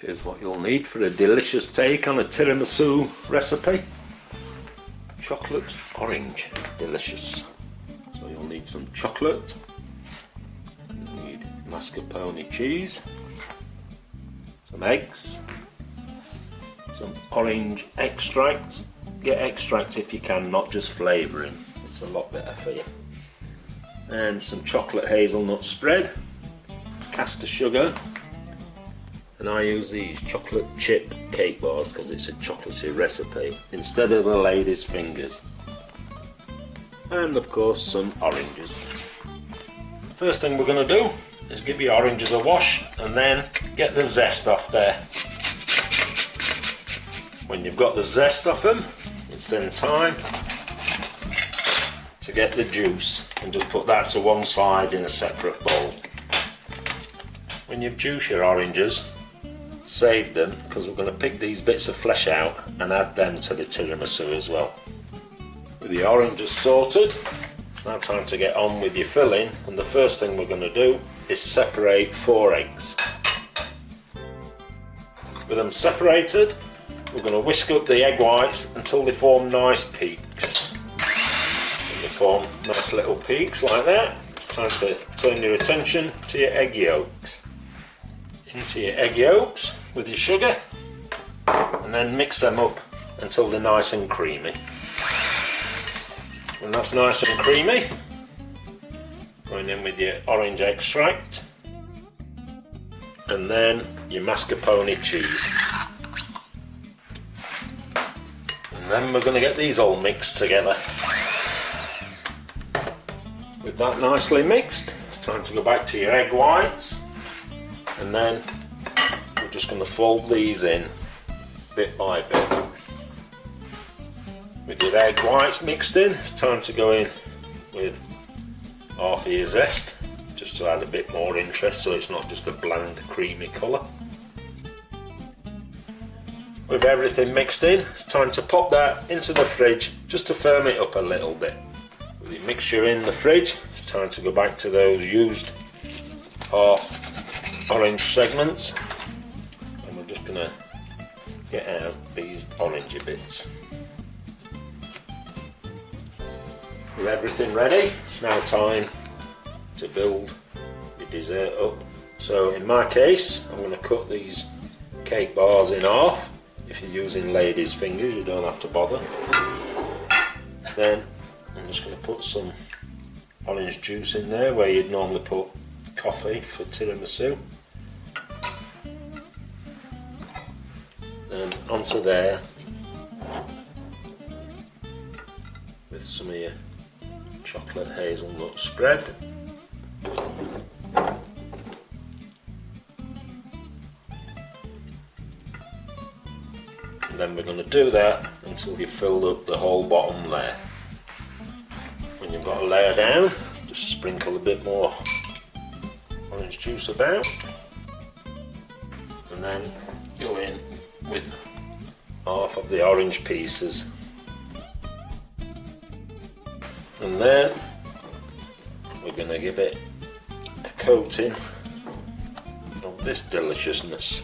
Here's what you'll need for a delicious take on a tiramisu recipe. Chocolate orange, delicious. So you'll need some chocolate, you'll need mascarpone cheese, some eggs, some orange extract. Get extract if you can, not just flavouring, it's a lot better for you. And some chocolate hazelnut spread, caster sugar, and I use these chocolate chip cake bars because it's a chocolatey recipe instead of the lady's fingers. And of course some oranges. First thing we're going to do is give your oranges a wash and then get the zest off there. When you've got the zest off them, it's then time to get the juice and just put that to one side in a separate bowl. When you've juiced your oranges, save them because we're going to pick these bits of flesh out and add them to the tiramisu as well. With the oranges sorted, now time to get on with your filling, and the first thing we're going to do is separate 4 eggs. With them separated, we're going to whisk up the egg whites until they form nice peaks. When they form nice little peaks like that, it's time to turn your attention to your egg yolks. Into your egg yolks with your sugar, and then mix them up until they're nice and creamy. When that's nice and creamy, going in with your orange extract, and then your mascarpone cheese. And then we're going to get these all mixed together. With that nicely mixed, it's time to go back to your egg whites, and then we're just going to fold these in bit by bit. With your egg whites mixed in, it's time to go in with half of your zest, just to add a bit more interest so it's not just a bland creamy colour. With everything mixed in, it's time to pop that into the fridge just to firm it up a little bit. With your mixture in the fridge, it's time to go back to those used half orange segments, and we're just going to get out these orangey bits. With everything ready, it's now time to build your dessert up. So in my case, I'm going to cut these cake bars in half. If you're using ladies' fingers, you don't have to bother. Then I'm just going to put some orange juice in there where you'd normally put coffee for tiramisu. And onto there with some of your chocolate hazelnut spread. And then we're going to do that until you've filled up the whole bottom layer. When you've got a layer down, just sprinkle a bit more orange juice about, and then go in with half of the orange pieces, and then we're going to give it a coating of this deliciousness.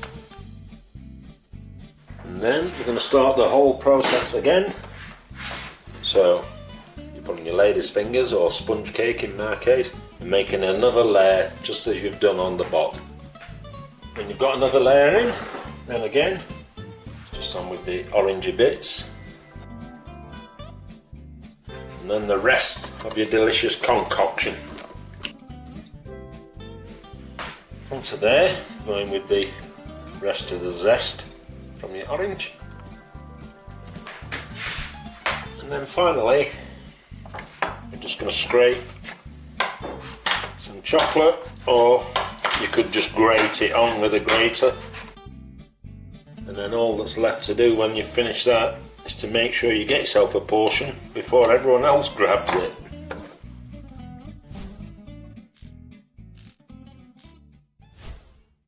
And then we're going to start the whole process again. So you put on your lady's fingers, or sponge cake in my case, and making another layer just as you've done on the bottom. When you've got another layer in, then again just on with the orangey bits, and then the rest of your delicious concoction. Onto there, going with the rest of the zest from your orange. And then finally, we're just going to scrape some chocolate, or you could just grate it on with a grater. And then all that's left to do when you've finished that is to make sure you get yourself a portion before everyone else grabs it.